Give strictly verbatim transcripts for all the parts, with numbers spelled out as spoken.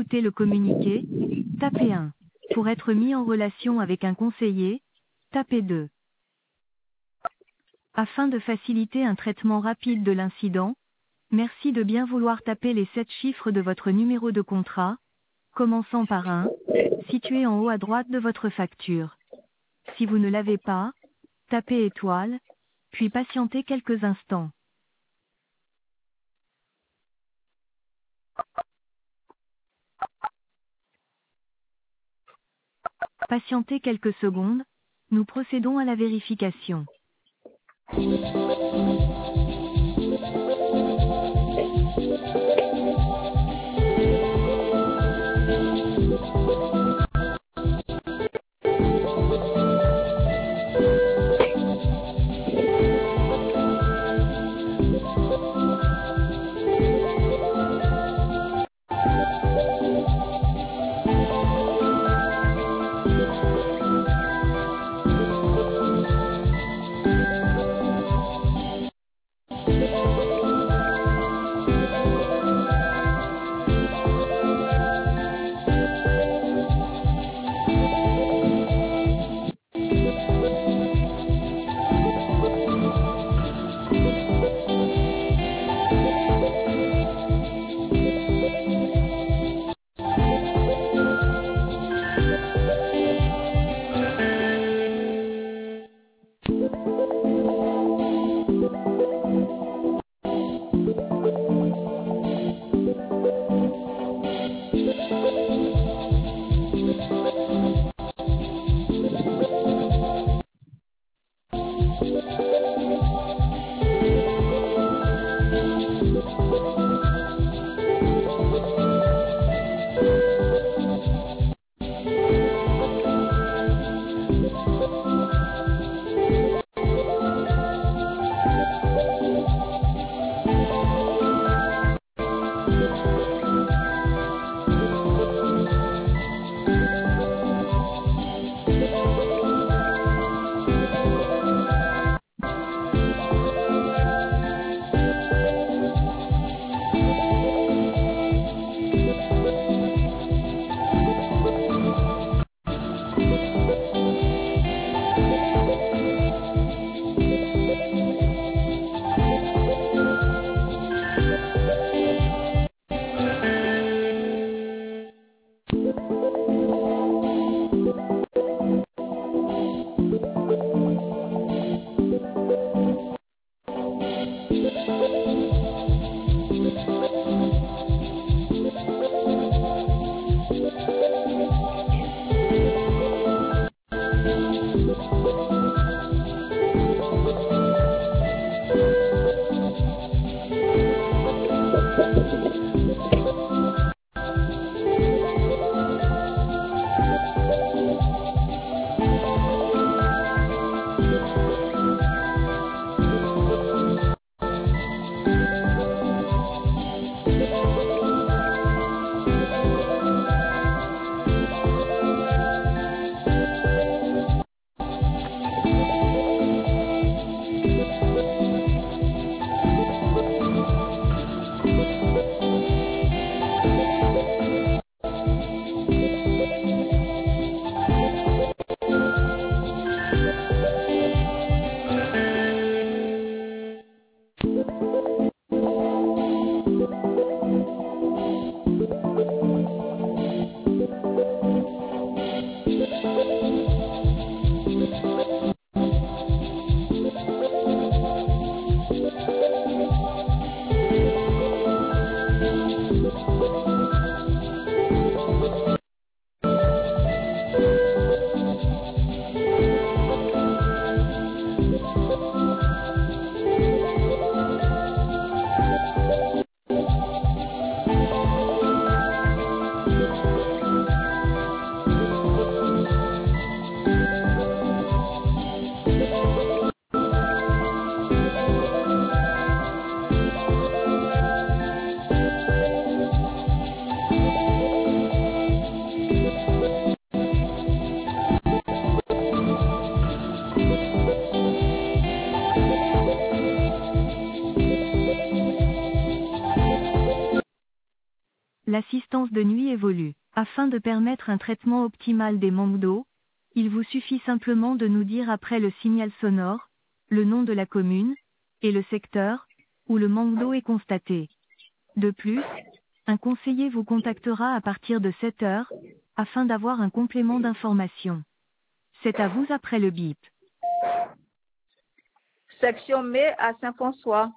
écouter le communiqué, tapez un. Pour être mis en relation avec un conseiller, tapez deux. Afin de faciliter un traitement rapide de l'incident, merci de bien vouloir taper les sept chiffres de votre numéro de contrat, commençant par un, situé en haut à droite de votre facture. Si vous ne l'avez pas, tapez étoile, puis patientez quelques instants. Patientez quelques secondes, nous procédons à la vérification. L'assistance de nuit évolue. Afin de permettre un traitement optimal des manques d'eau, il vous suffit simplement de nous dire après le signal sonore, le nom de la commune, et le secteur, où le manque d'eau est constaté. De plus, un conseiller vous contactera à partir de sept heures, afin d'avoir un complément d'information. C'est à vous après le bip. Section mai à Saint-François.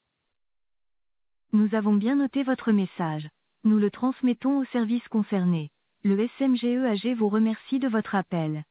Nous avons bien noté votre message. Nous le transmettons au service concerné. Le S M G E A G vous remercie de votre appel.